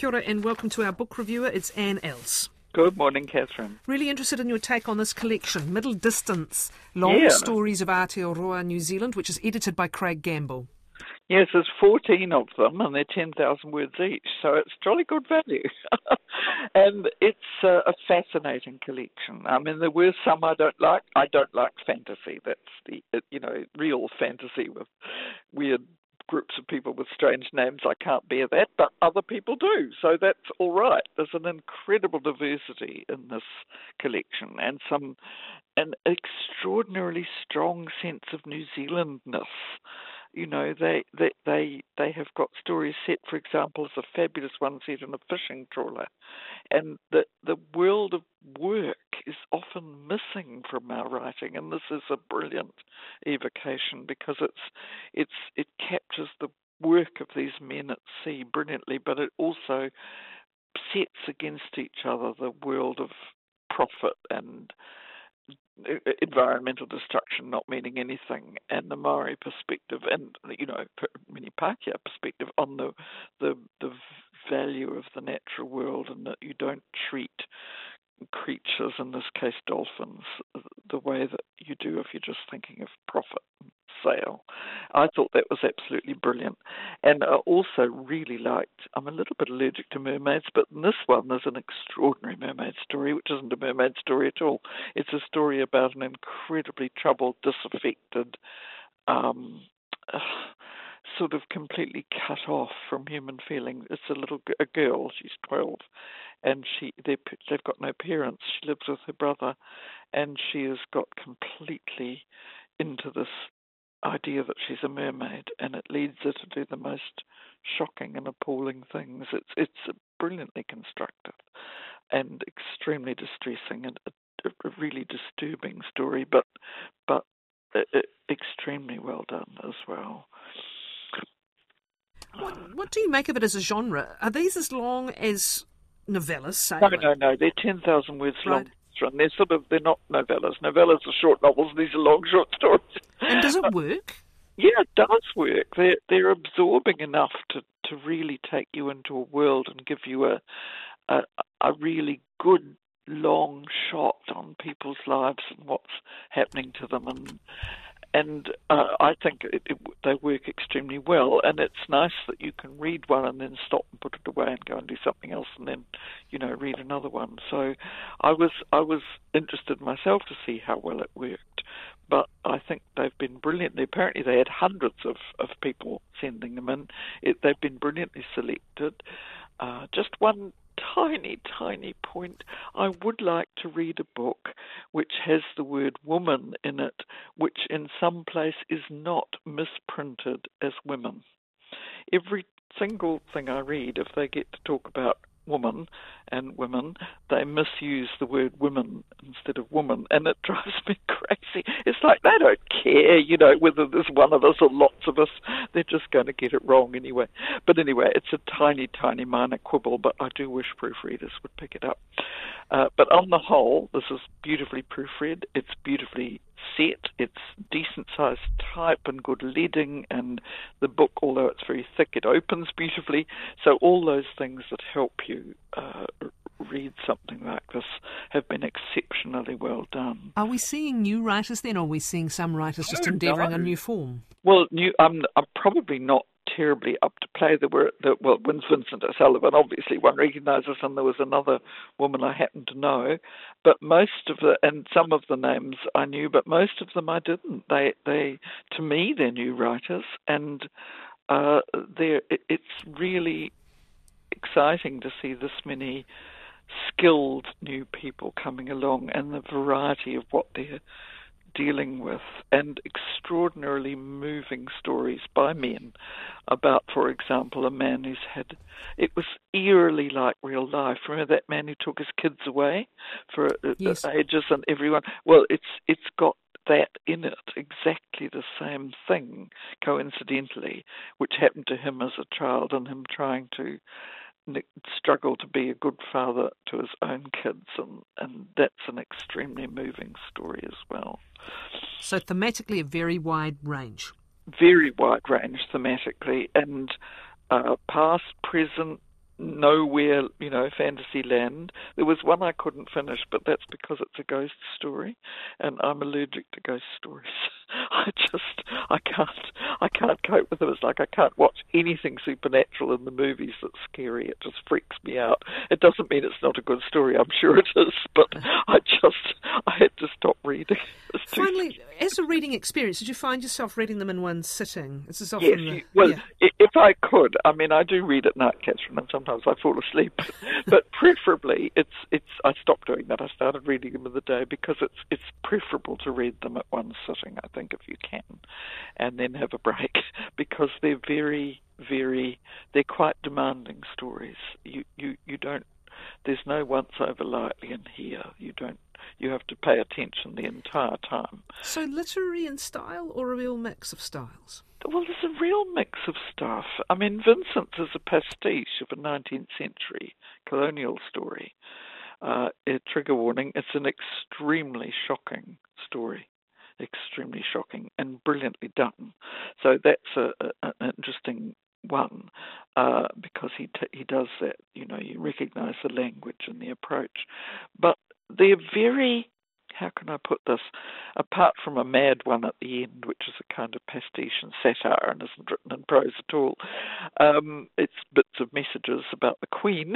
Kia ora and welcome to our book reviewer. It's Anne Else. Good morning, Catherine. Really interested in your take on this collection, Middle Distance, Long Stories of Aotearoa, New Zealand, which is edited by Craig Gamble. Yes, there's 14 of them, and they're 10,000 words each, so it's jolly good value. And it's a fascinating collection. I mean, there were some I don't like. I don't like fantasy. That's the, real fantasy with weird groups of people with strange names. I can't bear that, but other people do, so that's all right. There's an incredible diversity in this collection and an extraordinarily strong sense of New Zealandness. You know, they have got stories set, for example, as a fabulous one set in a fishing trawler, and the world of work is often missing from our writing, and this is a brilliant evocation because it captures the work of these men at sea brilliantly, but it also sets against each other the world of profit and environmental destruction not meaning anything, and the Maori perspective, and mini Pākehā perspective on the value of the natural world, and that you don't treat creatures, in this case dolphins, the way that you do if you're just thinking of profit and sale. I thought that was absolutely brilliant. And I also really liked, I'm a little bit allergic to mermaids, but in this one there's an extraordinary mermaid story, which isn't a mermaid story at all. It's a story about an incredibly troubled, disaffected, sort of completely cut off from human feeling. It's a girl, she's 12, and they've got no parents. She lives with her brother, and she has got completely into this idea that she's a mermaid, and it leads her to do the most shocking and appalling things. It's brilliantly constructed and extremely distressing, and a really disturbing story, but extremely well done as well. What do you make of it as a genre? Are these as long as novellas, say? No. They're 10,000 words long. Right. They're not novellas. Novellas are short novels. These are long, short stories. And does it work? Yeah, it does work. They're absorbing enough to really take you into a world and give you a really good long shot on people's lives and what's happening to them, and I think they work extremely well, and it's nice that you can read one and then stop and put it away and go and do something else, and then read another one. So I was interested myself to see how well it worked, but I think they've been brilliant. Apparently they had hundreds of people sending them in. They've been brilliantly selected. Just one tiny point. I would like to read a book which has the word woman in it, which in some place is not misprinted as women. Every single thing I read, if they get to talk about woman and women, they misuse the word women instead of woman, and it drives me crazy. It's like they don't care, whether there's one of us or lots of us. They're just going to get it wrong anyway. But anyway, it's a tiny minor quibble, but I do wish proofreaders would pick it up. But on the whole, this is beautifully proofread. It's beautifully set. It's decent-sized type and good leading, and the book, although it's very thick, it opens beautifully. So all those things that help you read something like this have been exceptionally well done. Are we seeing new writers then, or are we seeing some writers just endeavouring a new form? Well, I'm probably not terribly up to play. Vincent O'Sullivan, obviously one recognises, and there was another woman I happened to know, but and some of the names I knew, but most of them I didn't. To me, they're new writers, and it's really exciting to see this many skilled new people coming along, and the variety of what they're dealing with, and extraordinarily moving stories by men about, for example, a man who's it was eerily like real life. Remember that man who took his kids away for ages, and everyone, well, it's got that in it, exactly the same thing, coincidentally, which happened to him as a child, and him trying to struggle to be a good father to his own kids, and that's an extremely moving story as well. So thematically a very wide range. Very wide range thematically, and past, present, nowhere, fantasy land. There was one I couldn't finish, but that's because it's a ghost story, and I'm allergic to ghost stories. I can't cope with it. It's like I can't watch anything supernatural in the movies that's scary. It just freaks me out. It doesn't mean it's not a good story. I'm sure it is, but I had to stop reading. Finally, as a reading experience, did you find yourself reading them in one sitting? This is often if I could. I mean, I do read at night, Catherine, and sometimes I fall asleep. But preferably, I stopped doing that. I started reading them in the day because it's preferable to read them at one sitting, I think, if you can, and then have a break, because they're very, very, they're quite demanding stories. You don't, there's no once over lightly in here. You have to pay attention the entire time. So literary in style, or a real mix of styles? Well, there's a real mix of stuff. I mean, Vincent's is a pastiche of a 19th century colonial story. A trigger warning, it's an extremely shocking story. Extremely shocking and brilliantly done. So that's an interesting one, because he does that. You recognise the language and the approach. But they're very, how can I put this, apart from a mad one at the end, which is a kind of pastiche and satire and isn't written in prose at all, it's bits of messages about the Queen.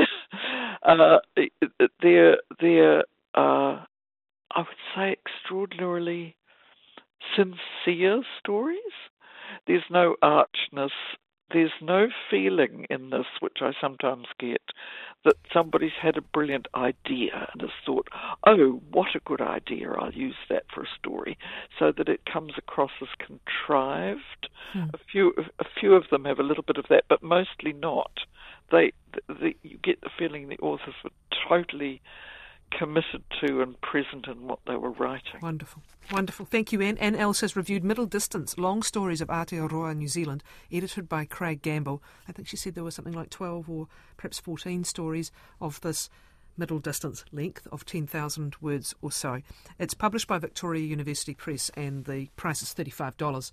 They're I would say, extraordinarily sincere stories. There's no archness. There's no feeling in this, which I sometimes get, that somebody's had a brilliant idea and has thought, oh, what a good idea, I'll use that for a story, so that it comes across as contrived. A few of them have a little bit of that, but mostly not. You get the feeling the authors were totally committed to and present in what they were writing. Wonderful. Wonderful. Thank you, Anne. Anne Ellis has reviewed Middle Distance, Long Stories of Aotearoa, New Zealand, edited by Craig Gamble. I think she said there was something like 12 or perhaps 14 stories of this middle distance length of 10,000 words or so. It's published by Victoria University Press, and the price is $35.